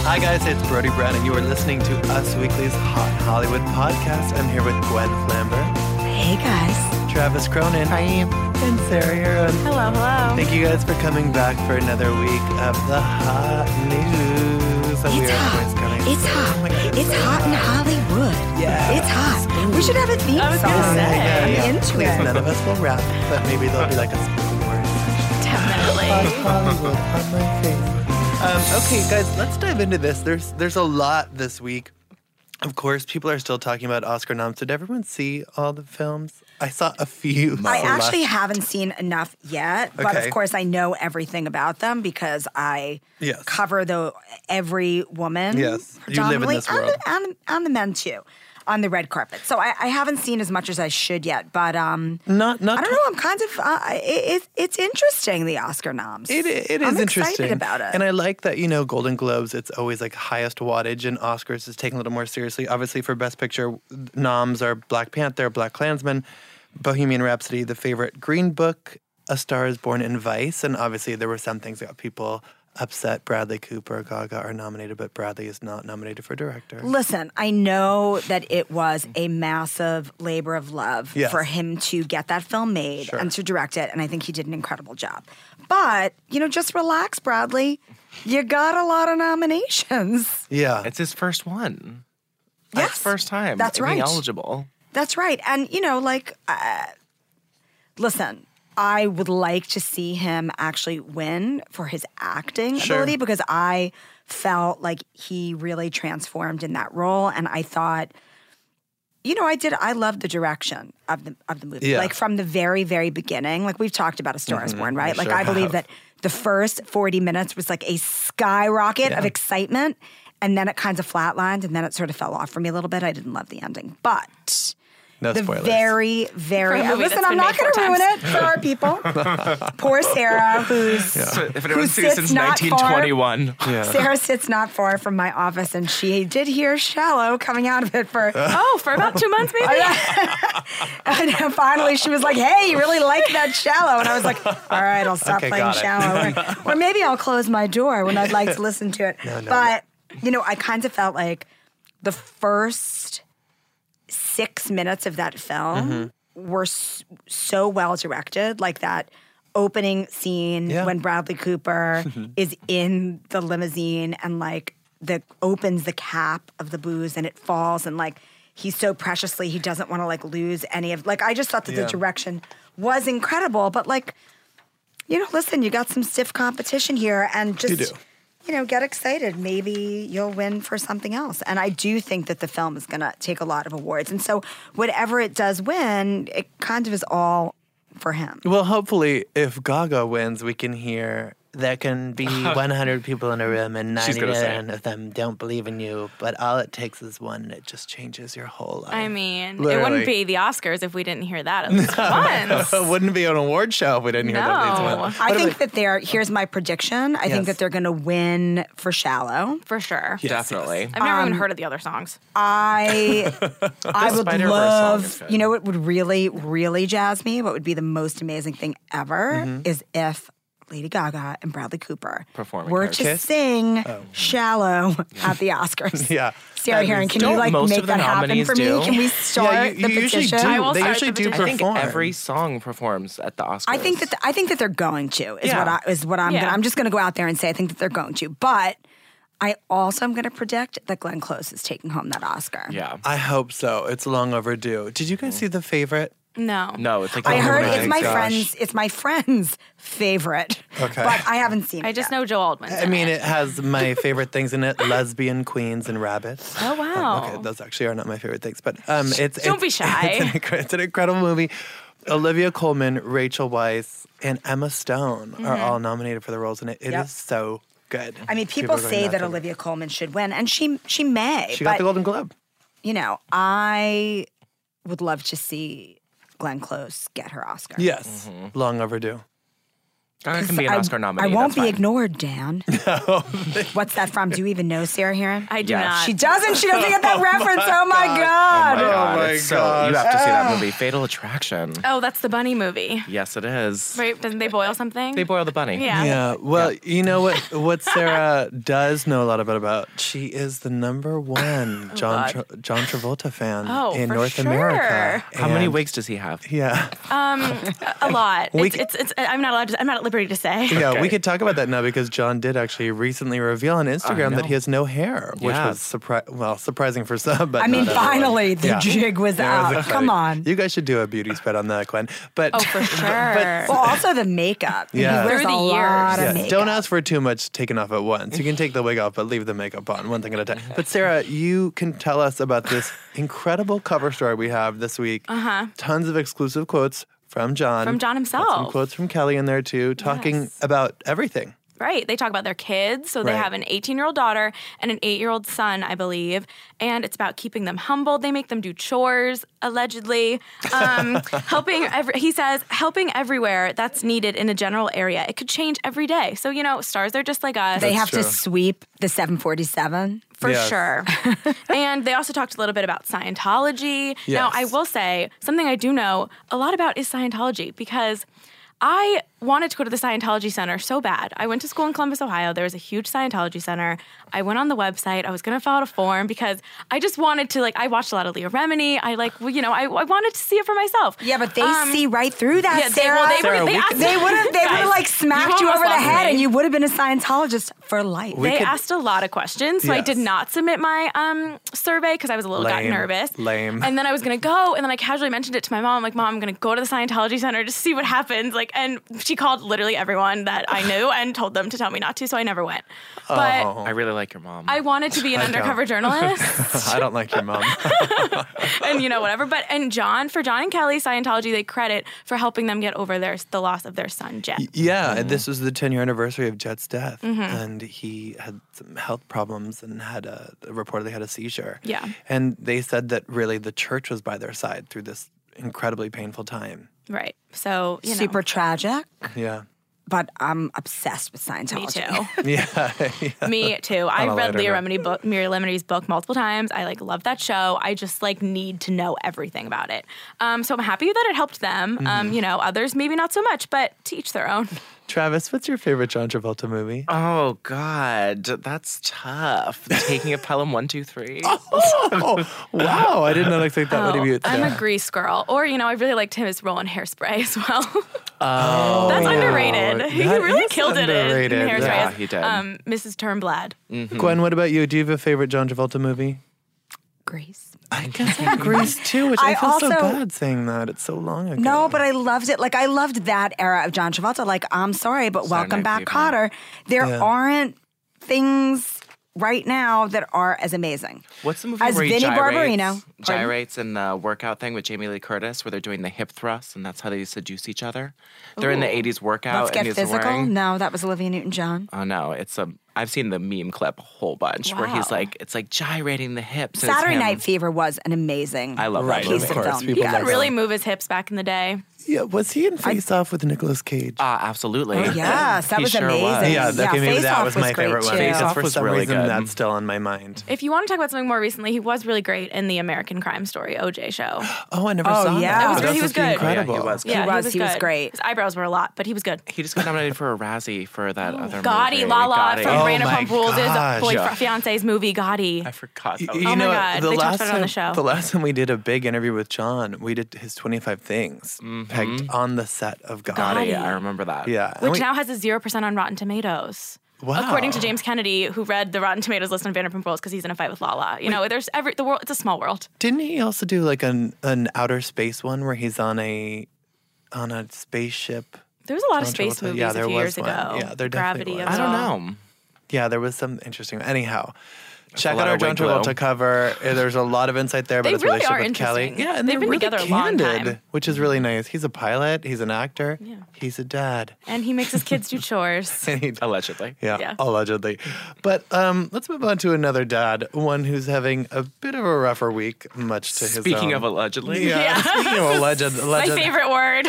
Hi guys, it's Brody Brown and you are listening to Us Weekly's Hot Hollywood podcast. I'm here with Gwen Flamber. Hey guys. Travis Cronin. Hi. And Sarah Huron. Hello. Thank you guys for coming back for another week of the hot news. It's hot. It's hot. It's hot in Hollywood. Yeah. It's hot. We should have a theme song. I'm into Please, it. none of us will rap, but maybe there'll be like a spoken word. Definitely. Hollywood on my face. Okay, guys, let's dive into this. There's a lot this week. Of course, people are still talking about Oscar noms. Did everyone see all the films? I saw a few. I actually haven't seen enough yet, but Okay. of course I know everything about them because I Yes. cover every woman. Yes. You live in predominantly, this world. and the men too, on the red carpet. So I haven't seen as much as I should yet, but Not I don't know. I'm kind of it's interesting, the Oscar noms. It is I'm interesting. excited about it. And I like that, Golden Globes, it's always like highest wattage, and Oscars is taken a little more seriously. Obviously, for Best Picture, noms are Black Panther, Black Klansman, Bohemian Rhapsody, The Favorite, Green Book, A Star is Born, and Vice. And obviously, there were some things that got people upset. Bradley Cooper, Gaga are nominated, but Bradley is not nominated for director. Listen, I know that it was a massive labor of love Yes. for him to get that film made Sure. and to direct it, and I think he did an incredible job. But, just relax, Bradley. You got a lot of nominations. Yeah. It's his first one. Yes. His first time. That's being right. eligible. That's right. And, listen, I would like to see him actually win for his acting Sure. ability because I felt like he really transformed in that role. And I thought, I loved the direction of the movie. Yeah. Like from the very, very beginning, like we've talked about A Star is Born, right? we Like sure I believe have. that the first 40 minutes was like a skyrocket of excitement. And then it kind of flatlined and then it sort of fell off for me a little bit. I didn't love the ending. But No the spoilers. very, very... For a movie Listen, that's I'm been not made going to 4 ruin times. it for our people. Poor Sarah, who's... So if anyone's seen sits it since not far- 1921. Sarah sits not far from my office, and she did hear Shallow coming out of it for... For about 2 months, maybe? And finally she was like, hey, you really like that Shallow. And I was like, all right, I'll stop Okay, playing got it. Shallow. Or maybe I'll close my door when I'd like to listen to it. But, I kind of felt like the first 6 minutes of that film were so well directed, like that opening scene when Bradley Cooper is in the limousine and like opens the cap of the booze and it falls and like he's so preciously, he doesn't want to like lose any of, like I just thought that the direction was incredible, but like, listen, you got some stiff competition here and just, You do. get excited. Maybe you'll win for something else. And I do think that the film is going to take a lot of awards. And so whatever it does win, it kind of is all for him. Well, hopefully, if Gaga wins, we can hear there can be 100 people in a room and She's gonna say 99 of them don't believe in you, but all it takes is one and it just changes your whole life. I mean, it Literally. wouldn't be the Oscars if we didn't hear that at least once. It wouldn't be an award show if we didn't hear that at least No. once. I think that here's my prediction. I think that they're going to win for Shallow. For sure. Definitely. I've never even heard of the other songs. I would Spider-Verse song is love, good. what would really, really jazz me, what would be the most amazing thing ever is if Lady Gaga and Bradley Cooper Performing were her to kiss? sing Shallow at the Oscars. Yeah. Sarah Heron, can you Don't like most make of the that happen nominees for me? do? Can we start Yeah, the you usually petition? do. I will They start usually the do petition. I think perform. every song performs at the Oscars. I think that they're going to is Yeah. what I'm Yeah. gonna, I'm just gonna go out there and say I think that they're going to. But I also am gonna predict that Glenn Close is taking home that Oscar. Yeah. I hope so. It's long overdue. Did you guys see The Favorite? No. No, it's like I oh heard my it's my gosh. friend's favorite. Okay. But I haven't seen it. I just yet. know Joe Aldwin. I mean, it has my favorite things in it: lesbian queens and rabbits. Oh, wow. Okay, those actually are not my favorite things, but Don't be shy. It's an incredible movie. Olivia Colman, Rachel Weisz, and Emma Stone are all nominated for the roles in it. It is Yep. so good. I mean, people are going say nuts that over it. Olivia Colman should win, and she may. She but got the Golden Globe. I would love to see Glenn Close get her Oscar. Yes, long overdue. Gaga can be an Oscar nominee. I won't that's be fine. ignored, Dan. What's that from? Do you even know Sarah Heron? I do Yes. not. She doesn't. She doesn't get that reference. Oh my God. Oh my God. my So gosh. you have to see that movie, Fatal Attraction. Oh, that's the bunny movie. Yes, it is. Right? Doesn't they boil something? They boil the bunny. Yeah. Yeah. Well, you know what Sarah does know a lot about? She is the number one John Travolta fan Oh, in for North sure. America. How many And- wigs does he have? Yeah. A lot. We It's I'm not at liberty to say. Yeah, Okay. we could talk about that now because John did actually recently reveal on Instagram that know. he has no hair, which Yeah. was surprising for some, but I mean, not everyone. finally, the Yeah. jig was out. exciting. Come on. You guys should do a beauty spread on that, Gwen. But Oh, for sure. Well, also the makeup. Yeah. He wears Through a the lot years. of yeah, makeup. don't ask for too much taken off at once. You can take the wig off, but leave the makeup on, one thing at a time. But Sarah, you can tell us about this incredible cover story we have this week. Tons of exclusive quotes from John. From John Got some himself. quotes from Kelly in there too, talking Yes. about everything. Right. They talk about their kids. So they Right. have an 18-year-old daughter and an 8-year-old son, I believe. And it's about keeping them humbled. They make them do chores, allegedly. He says, helping everywhere that's needed in a general area. It could change every day. So, stars are just like us. They That's have to true. sweep the 747. For Yes. sure. And they also talked a little bit about Scientology. Now, Yes. I will say something I do know a lot about is Scientology because I wanted to go to the Scientology Center so bad. I went to school in Columbus, Ohio. There was a huge Scientology Center. I went on the website. I was going to fill out a form because I just wanted to, I watched a lot of Leah Remini. I wanted to see it for myself. Yeah, but they see right through that, Yeah, Sarah. Sarah, we could- They would have Guys, smacked you almost over the lost head me. and you would have been a Scientologist for life. We They could- asked a lot of questions, so I Yes. did not submit my survey because I was a little got Lame. nervous. Lame. And then I was gonna go, and then I casually mentioned it to my mom. I'm like, Mom, I'm gonna go to the Scientology Center to see what happens. And she called literally everyone that I knew and told them to tell me not to, so I never went. But I really like your mom. I wanted to be an undercover journalist, I don't like your mom. and whatever. But for John and Kelly, Scientology, they credit for helping them get over the loss of their son, Jet. Yeah, and this was the 10-year anniversary of Jet's death, and he had some health problems and had reportedly had a seizure. Yeah. And they said that really the church was by their side through this incredibly painful time. Right. So Super tragic, Yeah. but I'm obsessed with Scientology. Me too. Yeah. Me too. I a read lighter Leah Remini's book multiple times. I love that show. I just need to know everything about it. So I'm happy that it helped them. Others maybe not so much, but to each their own. Travis, what's your favorite John Travolta movie? Oh God, that's tough. Taking a Pelham 1, 2, 3. Oh, wow. I did not expect that would be it. I'm a Grease girl. Or, I really liked his role in Hairspray as well. That's underrated. He that really is killed it in underrated. Hairspray. Yeah, as, he did. Mrs. Turnblad. Gwen, what about you? Do you have a favorite John Travolta movie? Grace. I guess I Grease too, which I I feel so also- bad saying that. It's so long ago. No, but I loved it. I loved that era of John Travolta. I'm sorry, but Welcome Night Back, Fever. Kotter. There Yeah. aren't things right now that are as amazing. What's the movie As where he Vinnie gyrates, Barbarino. gyrates in the workout thing with Jamie Lee Curtis, where they're doing the hip thrust, and that's how they seduce each other? They're in the 80s workout, Let's and Get he's Physical. wearing... No, that was Olivia Newton-John. Oh no, I've seen the meme clip a whole bunch where he's Wow. it's gyrating the hips. and it's Saturday him. Night Fever was an amazing I love Right, that piece movie. of of course. film. People Yes. like Really move his hips back in the day. Yeah, was he in Face Off with Nicolas Cage? Absolutely. Oh, yes, that He was sure amazing. was. yeah, maybe Face that Off was my great, favorite one. too. Because Off for was some really reason good. that's still on my mind. If you want to talk about something more recently, he was really great in the American Crime Story OJ show. Oh, I never Oh, saw yeah. that. It was But good. that's He was supposed to be good. incredible. Yeah, he was good. Yeah, was. He was good. great. His eyebrows were a lot, but he was good. He just got nominated for a Razzie for that other Gotti, movie. Lala Gotti. from Oh Vanderpump my Rules' gosh. fiance's movie, Gotti. I forgot. You That was Oh my know, God, the they talked last about it on the time- show. The last time we did a big interview with John, we did his 25 Things pegged on the set of Gotti. Gotti. I remember that. Yeah. and Which we- now has a 0% on Rotten Tomatoes. Wow. According to James Kennedy, who read the Rotten Tomatoes list on Vanderpump Rules because he's in a fight with Lala. There's the world. It's a small world. Didn't he also do an outer space one where he's on a spaceship? There was a lot of John space Travolta. movies Yeah, a there few was years one. ago. Yeah, there Gravity definitely as was. I don't well. know. Yeah, there was some interesting. Anyhow, Check lot out our of John wig glue. Travolta cover. There's a lot of insight there about They his really relationship are with Kelly. interesting. Yeah, and They've they're been really together a long candid, time. which is really nice. He's a pilot. He's an actor. Yeah. He's a dad. And he makes his kids do chores. And he Allegedly. Yeah. allegedly. But let's move on to another dad, one who's having a bit of a rougher week, much to his Speaking own. of allegedly. Yeah. Speaking of alleged. My favorite word.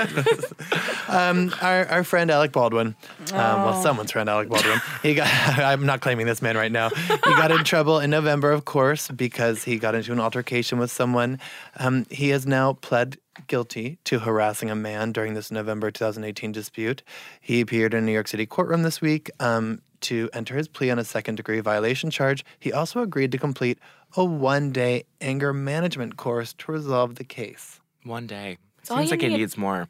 Our friend Alec Baldwin, well, someone's friend Alec Baldwin, I'm not claiming this man right now. He got in trouble in November, of course, because he got into an altercation with someone. He has now pled guilty to harassing a man during this November 2018 dispute. He appeared in a New York City courtroom this week to enter his plea on a second-degree violation charge. He also agreed to complete a one-day anger management course to resolve the case. One day. all Seems you like he need. needs more.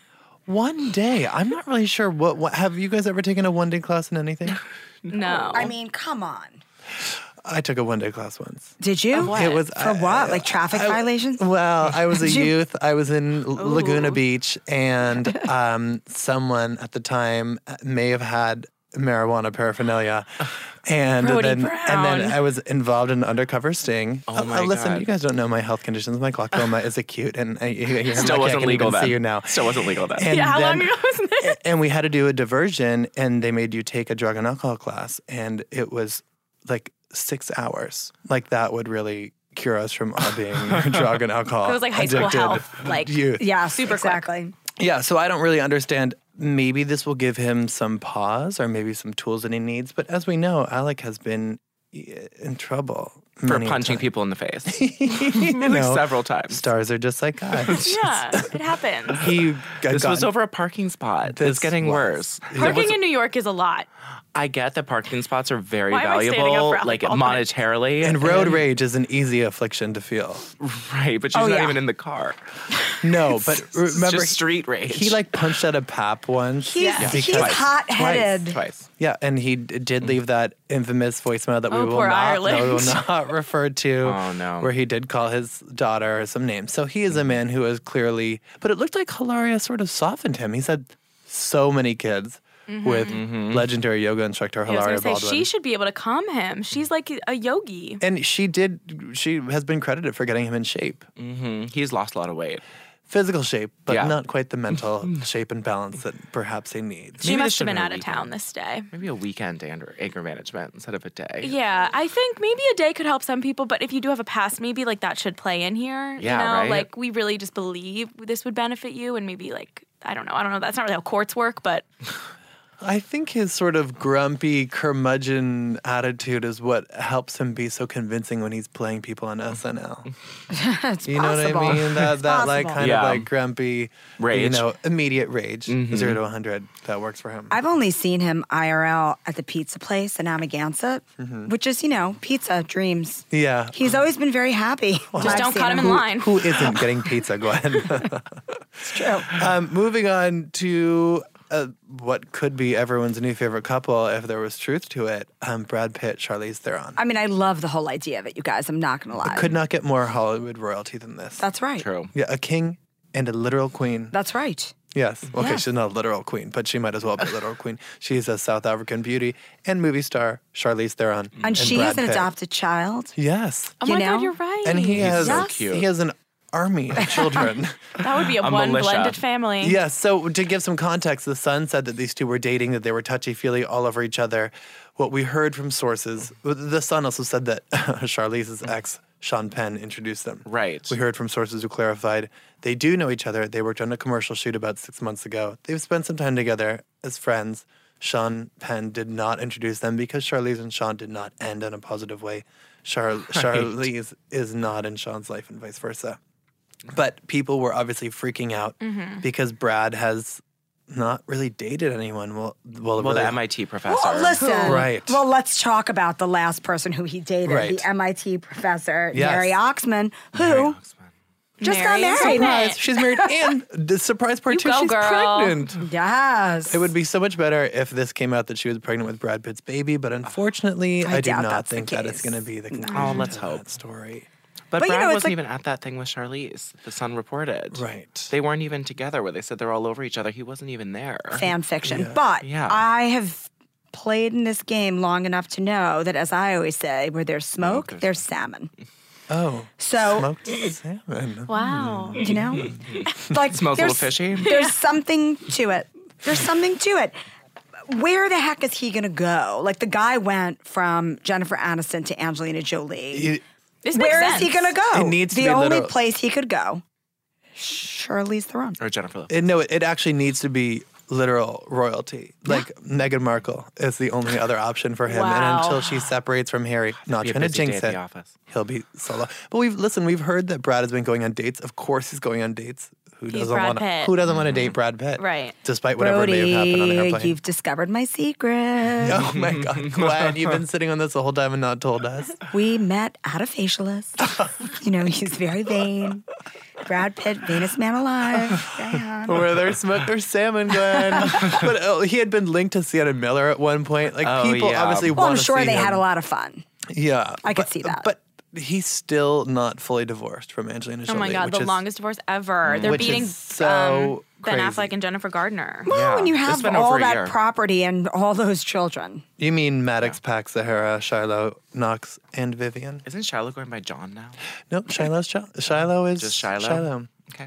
One day? I'm not really sure. What have you guys ever taken a one-day class in anything? No. I mean, come on. I took a one-day class once. Did you? what? It was For what? Like traffic violations? Well, I was a Did you- youth. I was in Laguna Ooh. Beach, and someone at the time may have had marijuana paraphernalia, and Brody then Brown. I was involved in an undercover sting. Oh my listen, God. you guys don't know my health conditions. My glaucoma is acute, and Still wasn't legal even then. see you now. Still wasn't legal then. And yeah, how long then- ago was this? And we had to do a diversion, and they made you take a drug and alcohol class, and it was like 6 hours. Like that would really cure us from all being drug and alcohol. It was like high school addicted health, like youth. Yes, Super quick. exactly. Yeah, so I don't really understand. Maybe this will give him some pause or maybe some tools that he needs. But as we know, Alec has been in trouble For many punching times. people in the face. You Like know, several times. stars are just like guys. Yeah, it happens. He This was over a parking spot. This It's getting was. worse. Parking in New York is a lot. I get that parking spots are very Why am I standing up valuable, for Alec like Baldwin? monetarily. and road rage is an easy affliction to feel. Right, but she's Oh, not yeah. even in the car. No, but It's remember, just street rage. he like punched at a pap once. He's, because- he's hot-headed. Twice. Yeah, and he did leave that infamous voicemail that we Oh, will poor not, Ireland. that we will not refer to. Oh, no. Where he did call his daughter some names. So he is a man who is clearly, but it looked like Hilaria sort of softened him. He's had so many kids with legendary yoga instructor I was Hilaria going to say, Baldwin. she should be able to calm him. She's like a yogi. And she has been credited for getting him in shape. He's lost a lot of weight. Physical shape, but Yeah. not quite the mental shape and balance that perhaps he needs. She Maybe must this have should been have out been of a town weekend. this day. Maybe a weekend anger management instead of a day. Yeah, I think maybe a day could help some people, but if you do have a past, maybe like that should play in here. Yeah, you know, right? like we really just believe this would benefit you, and maybe like I don't know. That's not really how courts work, but I think his sort of grumpy curmudgeon attitude is what helps him be so convincing when he's playing people on SNL. It's You know possible. what I mean? That like possible. kind Yeah. of like grumpy Rage. immediate rage, 0 to 100. That works for him. I've only seen him IRL at the pizza place in Amagansett, which is, pizza, dreams. Yeah. He's always been very happy. just don't cut him in line. Who isn't getting pizza, Gwen? It's true. Moving on to what could be everyone's new favorite couple, if there was truth to it, Brad Pitt, Charlize Theron. I mean, I love the whole idea of it, you guys. I'm not going to lie. Could not get more Hollywood royalty than this. That's right. True. Yeah, a king and a literal queen. That's right. Yes. Okay, Yeah. she's not a literal queen, but she might as well be a literal queen. She's a South African beauty and movie star, Charlize Theron. And she Brad has an Pitt. adopted child. Yes. oh You my know? god, you're right. And he has so cute. he has an army of children. that would be a one militia. blended family. Yes. So to give some context, the Sun said that these two were dating, that they were touchy-feely all over each other. What we heard from sources, the Sun also said that Charlize's ex, Sean Penn, introduced them. Right. We heard from sources who clarified they do know each other. They worked on a commercial shoot about 6 months ago. They've spent some time together as friends. Sean Penn did not introduce them because Charlize and Sean did not end in a positive way. Charlize is not in Sean's life and vice versa. But people were obviously freaking out because Brad has not really dated anyone. Well, Well, the MIT professor. Well, listen. Right. Well, let's talk about the last person who he dated, Right. the MIT professor, Yes. Mary Oxman, who just got Mary's married. pregnant. She's married, and the surprise part You too, go, she's girl. pregnant. Yes. It would be so much better if this came out that she was pregnant with Brad Pitt's baby, but unfortunately, I do doubt not that's the think that it's case. going to be the conclusion Oh, let's to hope. that story. But But, you Brad know, it's wasn't like- even at that thing with Charlize. The Sun reported. Right. They weren't even together where they said they're all over each other. He wasn't even there. fan fiction. Yeah. But Yeah. I have played in this game long enough to know that, as I always say, where there's smoke, there's salmon. Oh, So, smoked salmon. Wow. you know, like Smells a little there's- fishy. There's something to it. There's something to it. Where the heck is he going to go? Like, the guy went from Jennifer Aniston to Angelina Jolie. This makes Where is sense. he going to go? It needs to the be only literal. place he could go. Charlize Theron. Or Jennifer Lopez. No, it actually needs to be literal royalty. Like Meghan Markle is the only other option for him, and Wow. until she separates from Harry, not Be a trying to busy day jinx at it, the office. he'll be solo. But we've heard that Brad has been going on dates. Of course, he's going on dates. Who He's doesn't Brad want to? Pitt. Who doesn't want to date Brad Pitt? Right. Despite whatever may have happened on the airplane. You've discovered my secret. Oh my God, Gwen, you've been sitting on this the whole time and not told us. We met at a facialist. You know, he's very vain. Brad Pitt, vainest man alive. Yeah. Where there's smoke, there's salmon, Gwen. But he had been linked to Sienna Miller at one point. Like Oh, people yeah. obviously Well, want I'm to sure see they him. had a lot of fun. Yeah, I could see that. But he's still not fully divorced from Angelina Oh Jolie. my God, which the is, longest divorce ever. They're which beating is so Ben crazy. Affleck and Jennifer Gardner. Well, Yeah, when you it's have been all over a that year. property and all those children. You mean Maddox, Pax, Zahara, Shiloh, Knox, and Vivian? Isn't Shiloh going by John now? Nope, Shiloh is Just Shiloh? Okay.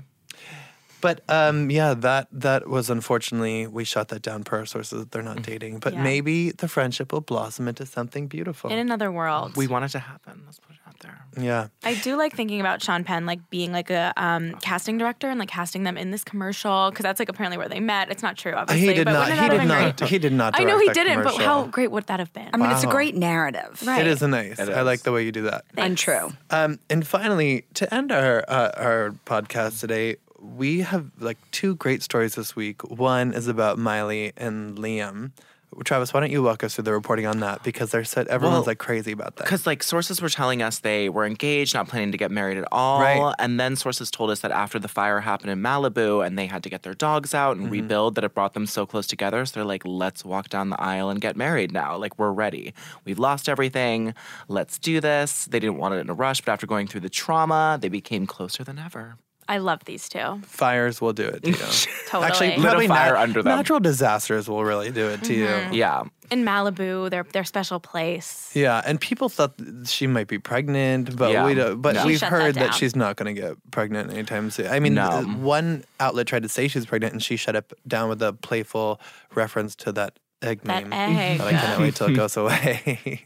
But yeah, that was unfortunately, we shot that down per our sources. They're not dating, but Yeah. maybe the friendship will blossom into something beautiful. In another world. We want it to happen. Let's put it out there. Yeah. I do like thinking about Sean Penn like being like a casting director and like casting them in this commercial because that's like apparently where they met. It's not true, obviously. He did but not. wouldn't He that have did been not. great? He did not. I know direct he that didn't, but commercial. how great would that have been? I mean, it's a Wow. great narrative. Right. It is nice. It I is. like the way you do that. Untrue. And finally, to end our podcast today, we have like two great stories this week. One is about Miley and Liam. Travis, why don't you walk us through the reporting on that? Because everyone's Well, like crazy about that. Because like sources were telling us they were engaged, not planning to get married at all. Right. And then sources told us that after the fire happened in Malibu and they had to get their dogs out and rebuild, that it brought them so close together. So they're like, let's walk down the aisle and get married now. Like, we're ready. We've lost everything. Let's do this. They didn't want it in a rush, but after going through the trauma, they became closer than ever. I love these two. Fires will do it to you. Totally. Actually, Lit a probably fire under them. natural disasters will really do it to you. Yeah. In Malibu, their special place. Yeah, and people thought she might be pregnant, but Yeah. we don't. But She we've shut that heard that down. she's not going to get pregnant anytime soon. I mean, No. one outlet tried to say she's pregnant, and she shut it down with a playful reference to that egg That name. egg. But I cannot wait till it goes away.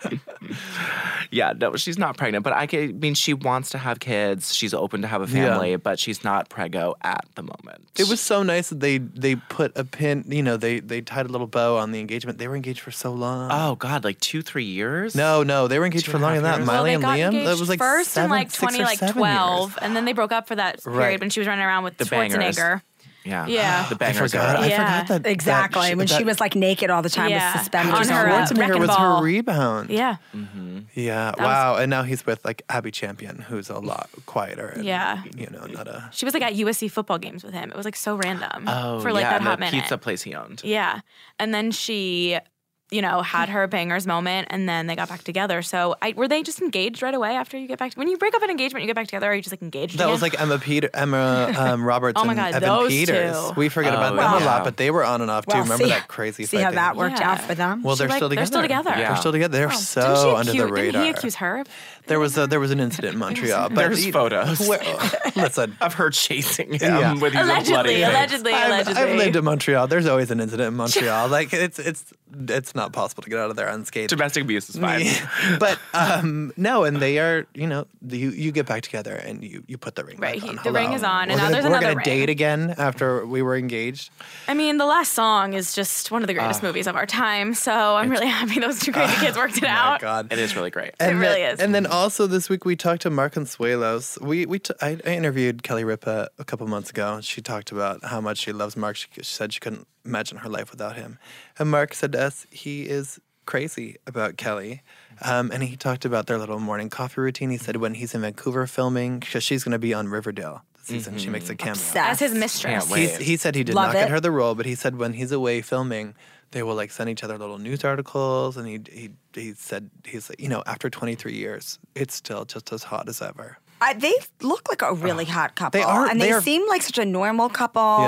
Yeah, no, she's not pregnant, but I mean, she wants to have kids. She's open to have a family, but she's not preggo at the moment. It was so nice that they put a pin. You know, they tied a little bow on the engagement. They were engaged for so long. Oh God, like 2-3 years? No, they were engaged Two for and a longer than half that. years? Well, Miley they and got Liam. engaged That was like first in like 6 or 7 2012, years. and then they broke up for that period Right. when she was running around with The bangers. Schwarzenegger. Yeah. Yeah. The I bangers forgot. era. I Yeah. forgot that Exactly. When she was like naked all the time Yeah. with suspenders On her, on. Schwarzenegger wrecking was ball. her rebound. Yeah. Yeah. was- Wow. And now he's with like Abby Champion, who's a lot quieter. And, Yeah. You know, not a. She was like at USC football games with him. It was like so random Oh, for like yeah, that and hot the minute. pizza place he owned. Yeah. And then she, had her bangers moment and then they got back together. So were they just engaged right away after you get back? When you break up an engagement, you get back together, are you just like engaged That again? was like Emma Roberts Oh my and God, Evan those Peters. two. We forget about Oh, them a yeah. lot, but they were on and off too. Well, Remember see- that crazy See fight how they that had? worked Yeah. out for them? Well, they're Like, still together. they're still together. Yeah. They're still together. They're Didn't so she under the accuse, radar. Didn't he accuse her? There was an incident in Montreal. But There's photos. Listen. Of her chasing him Yeah. with his bloody Allegedly, face. allegedly. I've lived in Montreal. There's always an incident in Montreal. Like it's not possible to get out of there unscathed. Domestic abuse is fine. But no, and they are, you get back together and you put the ring Right, back on. the ring Hello. is on, and We're now gonna- there's we're another gonna ring. date again after we were engaged. I mean, the last song is just one of the greatest movies of our time. So I'm really happy those two crazy kids worked it My out. God. It is really great. And really then, is. And then also this week we talked to Mark Consuelos. I interviewed Kelly Ripa a couple months ago. She talked about how much she loves Mark. She said she couldn't imagine her life without him. And Mark said to us he is crazy about Kelly. And he talked about their little morning coffee routine. He said when he's in Vancouver filming, because she's going to be on Riverdale this season, she makes a cameo. Obsessed. As his mistress. Can't wait. He said he did Love not get it. her the role, but he said when he's away filming, they will like send each other little news articles. And he said he's like, after 23 years, it's still just as hot as ever. They look like a really hot couple. They are- And they they are- seem like such a normal couple. Yeah.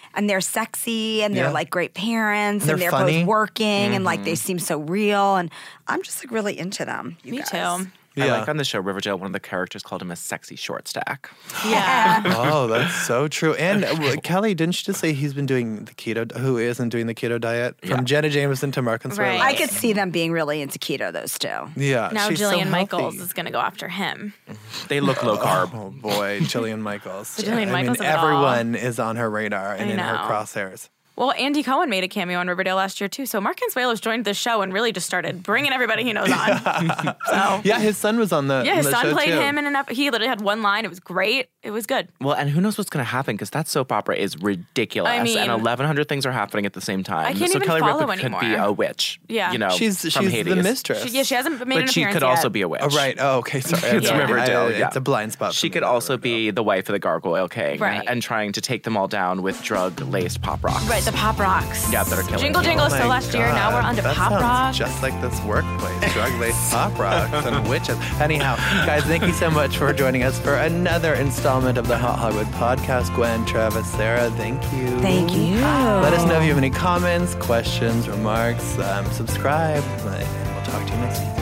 and they're sexy and they're Yeah. like great parents They're and they're funny. both working and like they seem so real and I'm just like really into them. You Me guys. too. I Yeah. like on the show Riverdale, one of the characters called him a sexy short stack. Yeah. Oh, that's so true. And Kelly, didn't she just say he's been doing the keto? Who isn't doing the keto diet? From Jenna Jameson to Mark Consuelo. Right. I could see them being really into keto, those two. Yeah. Now she's so Jillian Michaels healthy. is going to go after him. They look low carb. Oh boy, Jillian Michaels. The Jillian Michaels of it all. everyone is on her radar and I in her know. crosshairs. Well, Andy Cohen made a cameo on Riverdale last year too. So Mark Consuelos joined the show and really just started bringing everybody he knows on. So Yeah, his son was on the yeah, his the son show played too. him in an episode. He literally had one line. It was great. It was good. Well, and who knows what's going to happen because that soap opera is ridiculous, I mean- and 1,100 things are happening at the same time. I can't so even Kelly follow Ripa could be anymore. a witch. Yeah. you know, She's from Hades. the mistress. She hasn't made an But she appearance could yet. also be a witch. Oh, right. Oh, okay. Sorry. It's Riverdale, yeah. It's a blind spot. She for could me, also Riverdale. be the wife of the Gargoyle King, Right. and trying to take them all down with drug-laced pop rocks. Right, the Pop Rocks. Yeah, that are killing Jingle people. Jingle Oh so my last year. Now we're God, on to that Pop sounds Rocks. just like this workplace, drug-laced pop rocks and witches. Anyhow, guys, thank you so much for joining us for another installment of the Hot Hollywood Podcast. Gwen, Travis, Sarah, thank you. Thank you. Let us know if you have any comments, questions, remarks. Subscribe, and we'll talk to you next week.